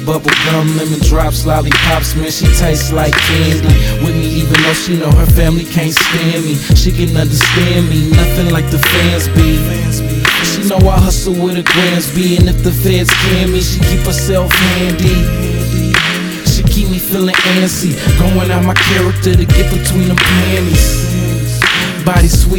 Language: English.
bubble gum, lemon drops, lollipops, man, she tastes like candy. With me even though she know her family can't stand me. She can understand me, nothing like the fans be. She know I hustle with her grams be, and if the feds can me, she keep herself handy. She keep me feeling antsy, going out my character to get between them panties. Body sweet.